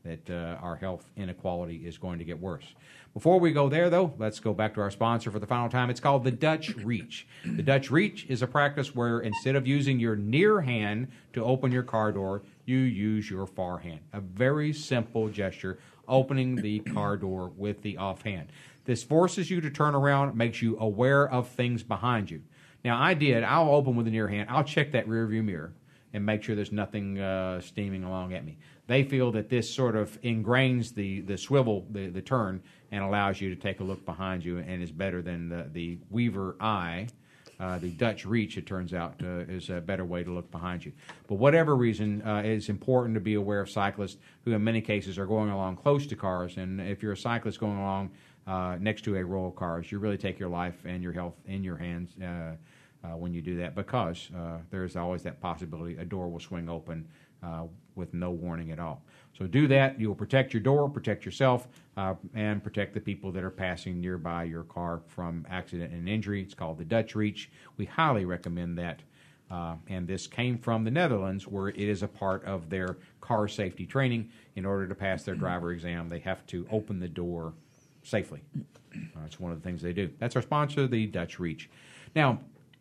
that uh, our health inequality is going to get worse. Before we go there, though, let's go back to our sponsor for the final time. It's called the Dutch Reach. The Dutch Reach is a practice where instead of using your near hand to open your car door, you use your far hand. A very simple gesture, opening the car door with the offhand. This forces you to turn around, makes you aware of things behind you. Now, I did. I'll open with the near hand. I'll check that rear view mirror and make sure there's nothing uh, steaming along at me. They feel that this sort of ingrains the, the swivel, the, the turn, and allows you to take a look behind you, and is better than the, the Weaver Eye. Uh, the Dutch Reach, it turns out, uh, is a better way to look behind you. But whatever reason, uh, it's important to be aware of cyclists who in many cases are going along close to cars. And if you're a cyclist going along uh, next to a row of cars, you really take your life and your health in your hands uh, uh, when you do that, because uh, there's always that possibility a door will swing open uh, with no warning at all. So do that. You will protect your door, protect yourself, uh, and protect the people that are passing nearby your car from accident and injury. It's called the Dutch Reach. We highly recommend that. Uh, and this came from the Netherlands, where it is a part of their car safety training. In order to pass their driver exam, they have to open the door safely. That's uh, one of the things they do. That's our sponsor, the Dutch Reach. Now,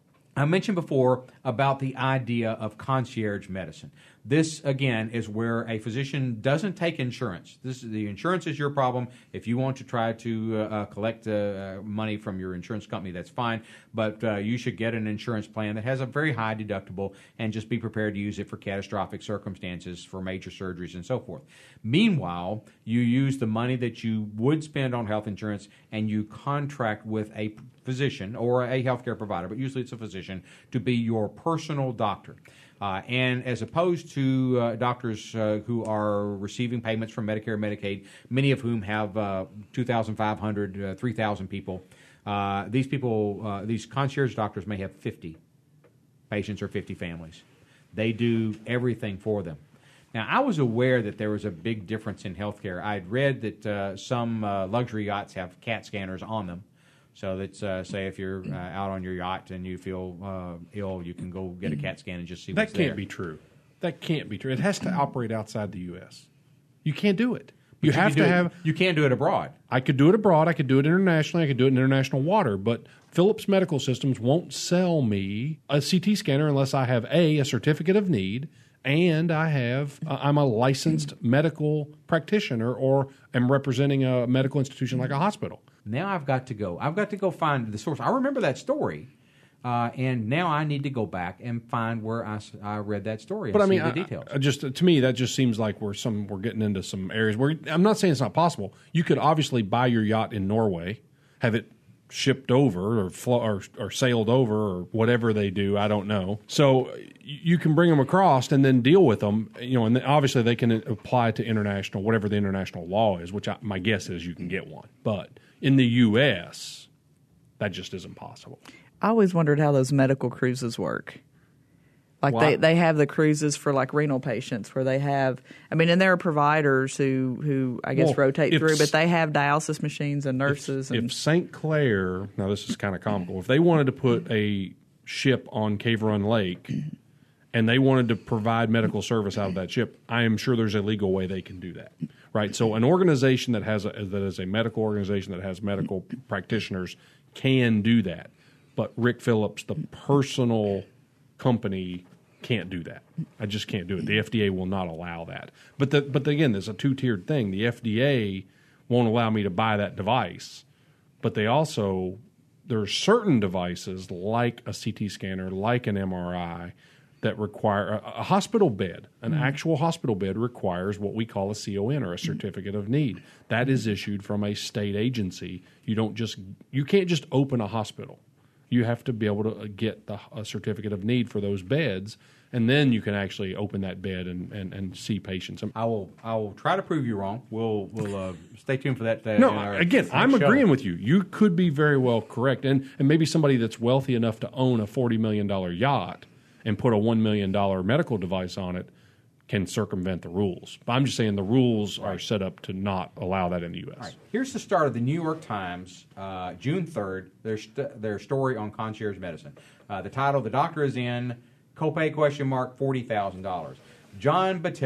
I mentioned before about the idea of concierge medicine. This, again, is where a physician doesn't take insurance. This is, the insurance is your problem. If you want to try to uh, uh, collect uh, money from your insurance company, that's fine. But uh, you should get an insurance plan that has a very high deductible, and just be prepared to use it for catastrophic circumstances, for major surgeries, and so forth. Meanwhile, you use the money that you would spend on health insurance, and you contract with a physician or a healthcare provider, but usually it's a physician, to be your personal doctor. Uh, and as opposed to uh, doctors uh, who are receiving payments from Medicare and Medicaid, many of whom have uh, two thousand five hundred, uh, three thousand people, uh, these people, uh, these concierge doctors may have fifty patients or fifty families. They do everything for them. Now, I was aware that there was a big difference in healthcare. I'd read that uh, some uh, luxury yachts have CAT scanners on them. So that's, uh, say, if you're uh, out on your yacht and you feel uh, ill, you can go get a CAT scan and just see what's That can't there. be true. That can't be true. It has to operate outside the U S. You can't do it. You But have can to do have. It, you can't do it abroad. I could do it abroad. I could do it internationally. I could do it in international water. But Philips Medical Systems won't sell me a C T scanner unless I have A, a certificate of need, and I have uh, I'm a licensed medical practitioner or am representing a medical institution like a hospital. Now I've got to go. I've got to go find the source. I remember that story, uh, and now I need to go back and find where I, I read that story and But I see mean, the I, details. I just to me that just seems like we're some we're getting into some areas where I'm not saying it's not possible. You could obviously buy your yacht in Norway, have it shipped over or, flo- or or sailed over or whatever they do. I don't know. So you can bring them across and then deal with them. You know, and obviously they can apply to international whatever the international law is, which I, my guess is you can get one. But in the U S, that just isn't possible. I always wondered how those medical cruises work. Like Well, they, I- they have the cruises for like renal patients where they have, I mean, and there are providers who, who I guess Well, rotate if through, s- but they have dialysis machines and nurses. If, and if Saint Clair, now this is kind of comical, if they wanted to put a ship on Cave Run Lake and they wanted to provide medical service out of that ship, I am sure there's a legal way they can do that, right? So an organization that has a, that is a medical organization that has medical practitioners can do that, but Rick Phillips, the personal company, can't do that. I just can't do it. The F D A will not allow that. But the, but again, there's a two-tiered thing. The F D A won't allow me to buy that device, but they also there are certain devices like a C T scanner, like an M R I, that require a, a hospital bed. An mm-hmm. actual hospital bed requires what we call a C O N or a certificate of need. That is issued from a state agency. You don't just you can't just open a hospital. You have to be able to get the, a certificate of need for those beds, and then you can actually open that bed and, and, and see patients. I will I will try to prove you wrong. We'll we'll uh, stay tuned for that. Uh, no, in our again, next I'm show. agreeing with you. You could be very well correct, and and maybe somebody that's wealthy enough to own a forty million dollars yacht and put a one million dollars medical device on it can circumvent the rules. But I'm just saying the rules right. are set up to not allow that in the U S. Right. Here's the start of the New York Times, uh, June third, their, st- their story on concierge medicine. Uh, the title, The Doctor is In, Copay question mark, forty thousand dollars. John Battelle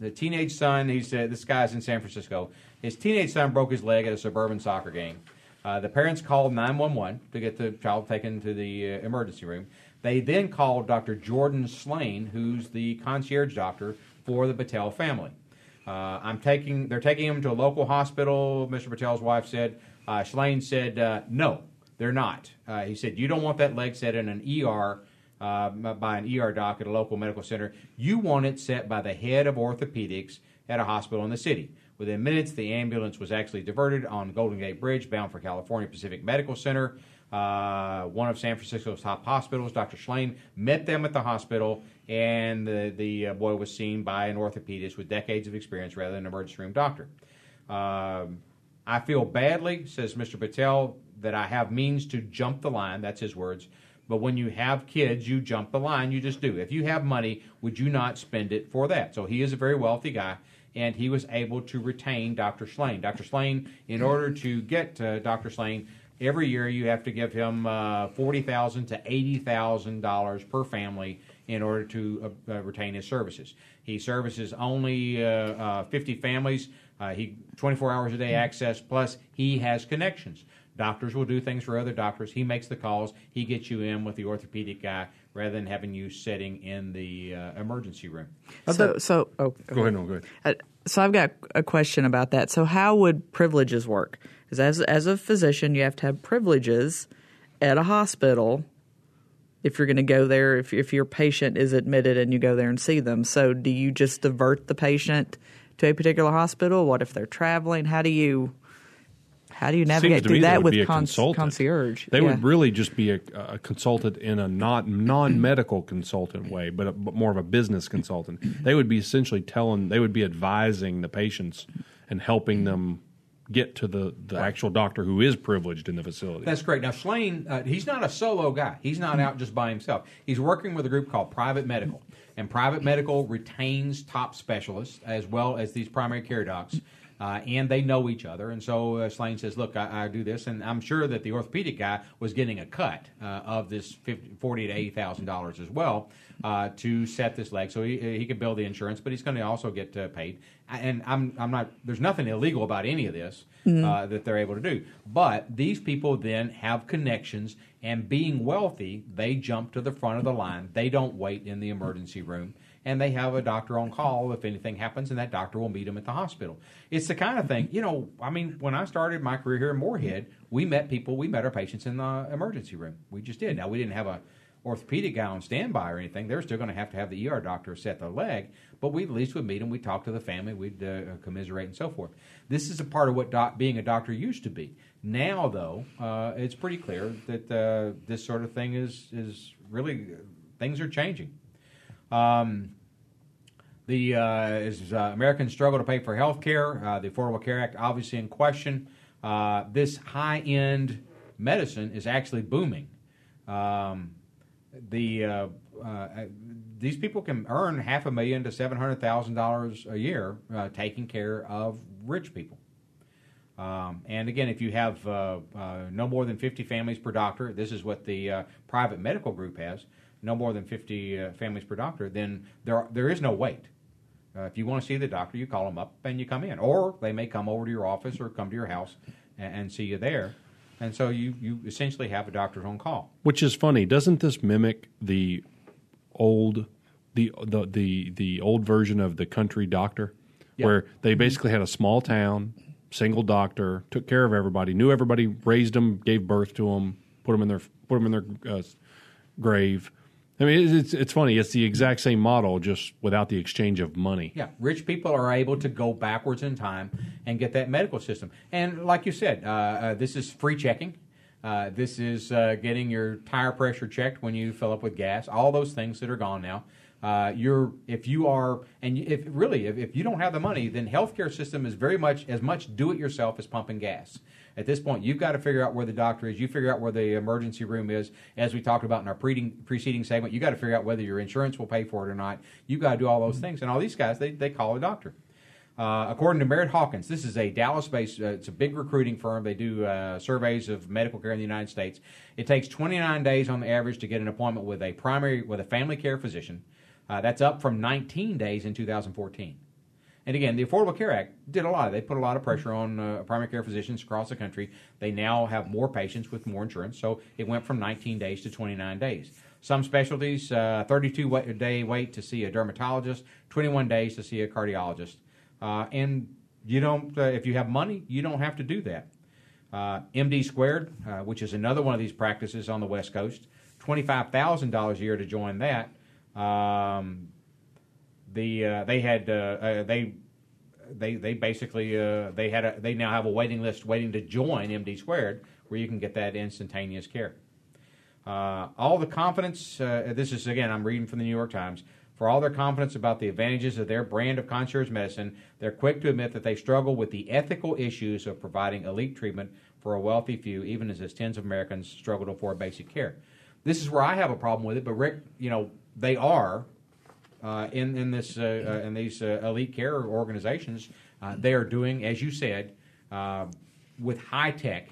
the teenage son, he said, this guy's in San Francisco. His teenage son broke his leg at a suburban soccer game. Uh, the parents called nine one one to get the child taken to the uh, emergency room. They then called Doctor Jordan Slane, who's the concierge doctor for the Patel family. Uh, I'm taking, they're taking him to a local hospital, Mister Patel's wife said. Uh, Slane said, uh, no, they're not. Uh, he said, you don't want that leg set in an E R uh, by an E R doc at a local medical center. You want it set by the head of orthopedics at a hospital in the city. Within minutes, the ambulance was actually diverted on Golden Gate Bridge, bound for California Pacific Medical Center, uh, one of San Francisco's top hospitals. Doctor Slane met them at the hospital, and the, the uh, boy was seen by an orthopedist with decades of experience rather than an emergency room doctor. Um, I feel badly, says Mister Patel, that I have means to jump the line. That's his words. But when you have kids, you jump the line. You just do. If you have money, would you not spend it for that? So he is a very wealthy guy, and he was able to retain Doctor Slane. Doctor Slane, in order to get uh, Doctor Slane, every year you have to give him uh, forty thousand dollars to eighty thousand dollars per family in order to uh, uh, retain his services. He services only uh, uh, fifty families. Uh, he twenty-four hours a day access, plus he has connections. Doctors will do things for other doctors. He makes the calls. He gets you in with the orthopedic guy rather than having you sitting in the uh, emergency room. So, so oh, go, Go ahead, no, go ahead. Uh, so I've got a question about that. So how would privileges work? Because as as a physician, you have to have privileges at a hospital if you're going to go there. If if your patient is admitted and you go there and see them, so do you just divert the patient to a particular hospital? What if they're traveling? How do you how do you navigate through that with con- concierge? They yeah. would really just be a, a consultant in a not non-medical consultant way, but, a, but more of a business consultant. They would be essentially telling, they would be advising the patients and helping them get to the, the actual doctor who is privileged in the facility. That's great. Now, Slane, uh, he's not a solo guy. He's not out just by himself. He's working with a group called Private Medical. And Private Medical retains top specialists as well as these primary care docs, uh, and they know each other. And so uh, Slane says, look, I, I do this, and I'm sure that the orthopedic guy was getting a cut uh, of this fifty, forty thousand to eighty thousand dollars as well uh, to set this leg. So he, he could bill the insurance, but he's going to also get uh, paid. And I'm, I'm not, there's nothing illegal about any of this mm-hmm. uh, that they're able to do. But these people then have connections, and being wealthy, they jump to the front of the line. They don't wait in the emergency room, and they have a doctor on call if anything happens, and that doctor will meet them at the hospital. It's the kind of thing, you know, I mean, when I started my career here in Moorhead, we met people, we met our patients in the emergency room. We just did. Now, we didn't have a orthopedic guy on standby or anything. They're still going to have to have the E R doctor set the leg, but we at least would meet them. We'd talk to the family. We'd uh, commiserate and so forth. This is a part of what doc, being a doctor used to be. Now, though, uh, it's pretty clear that uh, this sort of thing is is really, things are changing. Um, the uh, is, uh, Americans struggle to pay for health care. Uh, the Affordable Care Act obviously in question. Uh, this high-end medicine is actually booming. Um, the uh, uh, these people can earn half a million to seven hundred thousand dollars a year uh, taking care of rich people. Um, and again, if you have uh, uh, no more than fifty families per doctor, this is what the uh, private medical group has. No more than fifty uh, families per doctor, then there are, there is no wait. Uh, if you want to see the doctor, you call them up and you come in, or they may come over to your office or come to your house and, and see you there. And so you, you essentially have a doctor on call. Which is funny. Doesn't this mimic the old the the the, the old version of the country doctor, yep. where they basically had a small town, single doctor, took care of everybody, knew everybody, raised them, gave birth to them, put them in their put them in their uh, grave. I mean, it's it's funny. It's the exact same model, just without the exchange of money. Yeah, rich people are able to go backwards in time and get that medical system. And like you said, uh, uh, this is free checking. Uh, this is uh, getting your tire pressure checked when you fill up with gas. All those things that are gone now. Uh, you're if you are, and if really, if, if you don't have the money, then healthcare system is very much as much do it yourself as pumping gas. At this point, you've got to figure out where the doctor is. You figure out where the emergency room is. As we talked about in our pre- preceding segment, you got to figure out whether your insurance will pay for it or not. You got to do all those things. And all these guys, they they call a doctor. Uh, according to Merritt Hawkins, this is a Dallas-based, uh, it's a big recruiting firm. They do uh, surveys of medical care in the United States. It takes twenty-nine days on the average to get an appointment with a primary, with a family care physician. Uh, that's up from nineteen days in two thousand fourteen. And again, the Affordable Care Act did a lot. They put a lot of pressure on uh, primary care physicians across the country. They now have more patients with more insurance, so it went from nineteen days to twenty-nine days. Some specialties, uh, thirty-two day wait to see a dermatologist, twenty-one days to see a cardiologist. Uh, and you don't, uh, if you have money, you don't have to do that. Uh, M D Squared, uh, which is another one of these practices on the West Coast, twenty-five thousand dollars a year to join that. Um, the uh, they had uh, uh, they they they basically uh, they had a, they now have a waiting list waiting to join M D Squared, where you can get that instantaneous care. Uh, all the confidence. Uh, this is again, I'm reading from the New York Times. For all their confidence about the advantages of their brand of concierge medicine, they're quick to admit that they struggle with the ethical issues of providing elite treatment for a wealthy few, even as tens of Americans struggle to afford basic care. This is where I have a problem with it, but Rick, you know, they are uh, in in this uh, uh, in these uh, elite care organizations. Uh, they are doing, as you said, uh, with high tech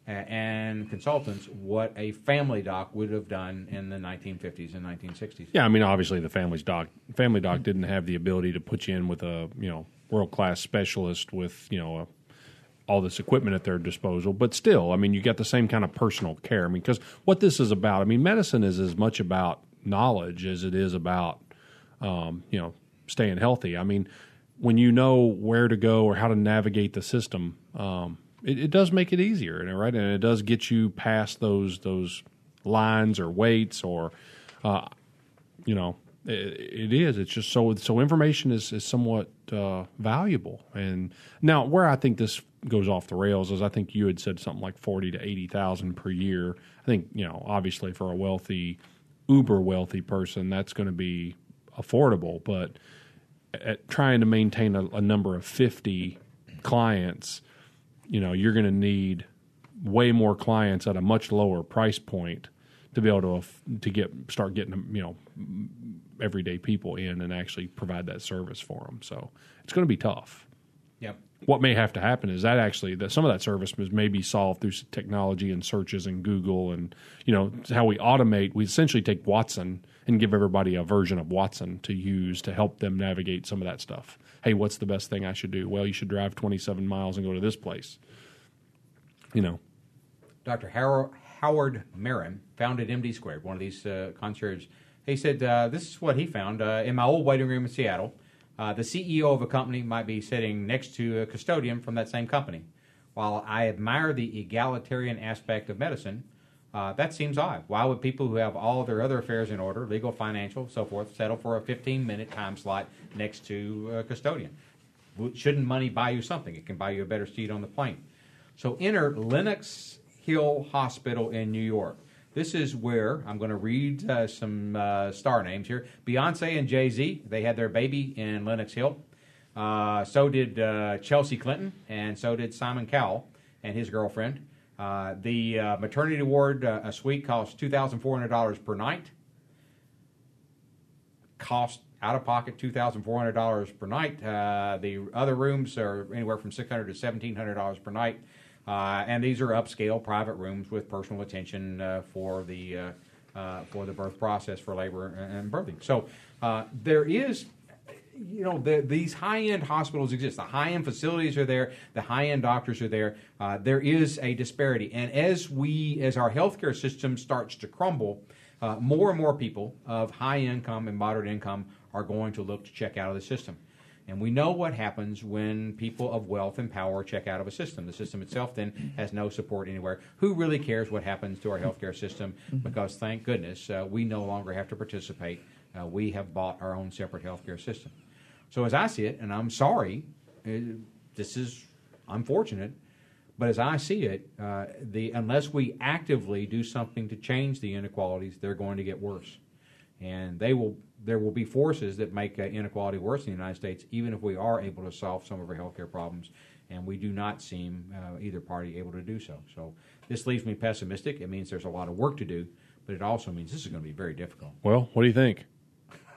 and consultants, what a family doc would have done in the nineteen fifties and nineteen sixties. Yeah, I mean, obviously the family's doc, family doc didn't have the ability to put you in with a you know world class specialist with you know a, all this equipment at their disposal. But still, I mean, you get the same kind of personal care. I mean, because what this is about, I mean, medicine is as much about knowledge as it is about um, you know staying healthy. I mean, when you know where to go or how to navigate the system. Um, It, it does make it easier, right? And it does get you past those those lines or weights or, uh, you know, it, it is. It's just so so information is is somewhat uh, valuable. And now where I think this goes off the rails is I think you had said something like forty to eighty thousand per year. I think you know obviously for a wealthy, uber wealthy person that's going to be affordable, but at trying to maintain a, a number of fifty clients. You know, you're going to need way more clients at a much lower price point to be able to to get start getting you know everyday people in and actually provide that service for them. So it's going to be tough. Yep. What may have to happen is that actually that some of that service may be solved through technology and searches and Google and you know how we automate. We essentially take Watson and give everybody a version of Watson to use to help them navigate some of that stuff. Hey, what's the best thing I should do? Well, you should drive twenty-seven miles and go to this place. You know. Doctor Howard, Howard Marin founded M D Squared, one of these uh, concierge. He said uh, this is what he found. Uh, in my old waiting room in Seattle, uh, the C E O of a company might be sitting next to a custodian from that same company. While I admire the egalitarian aspect of medicine, uh, that seems odd. Why would people who have all their other affairs in order, legal, financial, so forth, settle for a fifteen-minute time slot next to a custodian? Shouldn't money buy you something? It can buy you a better seat on the plane. So enter Lenox Hill Hospital in New York. This is where, I'm going to read uh, some uh, star names here. Beyonce and Jay-Z, they had their baby in Lenox Hill. Uh, so did uh, Chelsea Clinton, and so did Simon Cowell and his girlfriend. Uh, the uh, maternity ward, uh, a suite costs two thousand four hundred dollars per night. Cost out of pocket two thousand four hundred dollars per night. Uh, the other rooms are anywhere from six hundred dollars to seventeen hundred dollars per night. Uh, and these are upscale private rooms with personal attention uh, for the uh, uh, for the birth process, for labor and birthing. So uh, there is, you know, the, these high-end hospitals exist. The high-end facilities are there. The high-end doctors are there. Uh, there is a disparity, and as we, as our healthcare system starts to crumble, uh, more and more people of high income and moderate income are going to look to check out of the system. And we know what happens when people of wealth and power check out of a system. The system itself then has no support anywhere. Who really cares what happens to our healthcare system? Because thank goodness uh, we no longer have to participate. Uh, we have bought our own separate healthcare system. So as I see it, and I'm sorry, uh, this is unfortunate, but as I see it, uh, the unless we actively do something to change the inequalities, they're going to get worse. And they will. There will be forces that make uh, inequality worse in the United States, even if we are able to solve some of our healthcare problems, and we do not seem, uh, either party, able to do so. So this leaves me pessimistic. It means there's a lot of work to do, but it also means this is going to be very difficult. Well, what do you think?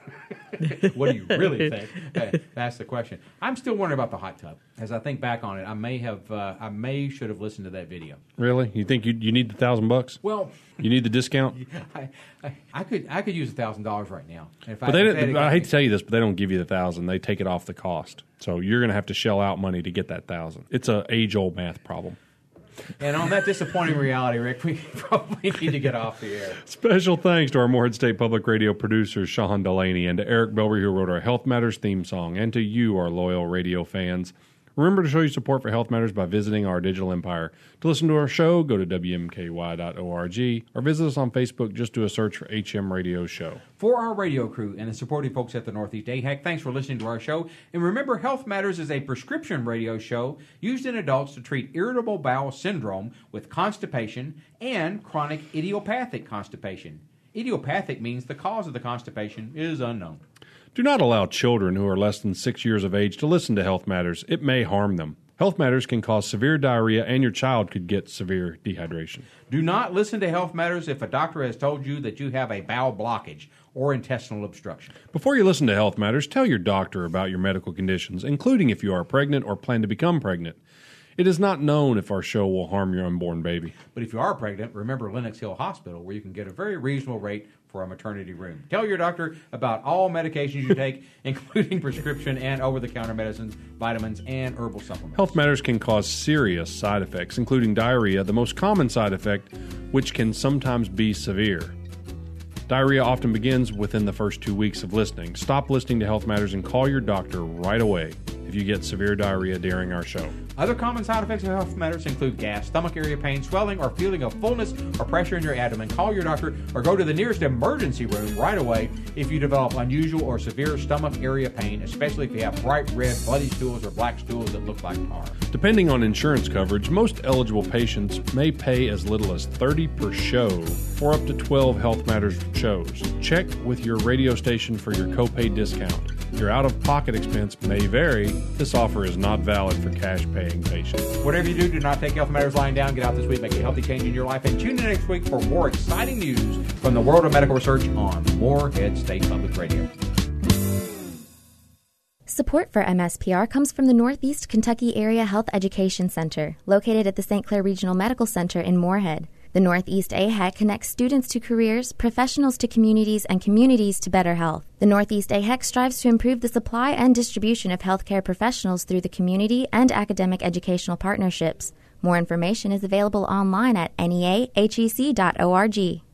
What do you really think? Uh, that's the question. I'm still wondering about the hot tub. As I think back on it, I may have, uh, I may should have listened to that video. Really? You think you you need the thousand bucks? Well, you need the discount. I, I, I could I could use a thousand dollars right now. If But I, they if didn't, had- I hate to tell you this, but they don't give you the thousand. They take it off the cost. So you're going to have to shell out money to get that thousand. It's a age old math problem. And on that disappointing reality, Rick, we probably need to get off the air. Special thanks to our Morehead State Public Radio producers, Sean Delaney, and to Eric Belry, who wrote our Health Matters theme song, and to you, our loyal radio fans. Remember to show your support for Health Matters by visiting our digital empire. To listen to our show, go to W M K Y dot org or visit us on Facebook. Just do a search for H M Radio Show. For our radio crew and the supporting folks at the Northeast A H E C, thanks for listening to our show. And remember, Health Matters is a prescription radio show used in adults to treat irritable bowel syndrome with constipation and chronic idiopathic constipation. Idiopathic means the cause of the constipation is unknown. Do not allow children who are less than six years of age to listen to Health Matters. It may harm them. Health Matters can cause severe diarrhea, and your child could get severe dehydration. Do not listen to Health Matters if a doctor has told you that you have a bowel blockage or intestinal obstruction. Before you listen to Health Matters, tell your doctor about your medical conditions, including if you are pregnant or plan to become pregnant. It is not known if our show will harm your unborn baby. But if you are pregnant, remember Lenox Hill Hospital, where you can get a very reasonable rate for a maternity room. Tell your doctor about all medications you take, including prescription and over-the-counter medicines, vitamins, and herbal supplements. Health Matters can cause serious side effects, including diarrhea, the most common side effect, which can sometimes be severe. Diarrhea often begins within the first two weeks of listening. Stop listening to Health Matters and call your doctor right away if you get severe diarrhea during our show. Other common side effects of Health Matters include gas, stomach area pain, swelling, or feeling of fullness or pressure in your abdomen. Call your doctor or go to the nearest emergency room right away if you develop unusual or severe stomach area pain, especially if you have bright red, bloody stools or black stools that look like tar. Depending on insurance coverage, most eligible patients may pay as little as thirty dollars per show for up to twelve Health Matters shows. Check with your radio station for your copay discount. Your out-of-pocket expense may vary. This offer is not valid for cash-paying patients. Whatever you do, do not take Health Matters lying down. Get out this week, make a healthy change in your life, and tune in next week for more exciting news from the world of medical research on Morehead State Public Radio. Support for M S P R comes from the Northeast Kentucky Area Health Education Center, located at the Saint Clair Regional Medical Center in Morehead. The Northeast A H E C connects students to careers, professionals to communities, and communities to better health. The Northeast A H E C strives to improve the supply and distribution of healthcare professionals through the community and academic educational partnerships. More information is available online at N E A H E C dot org.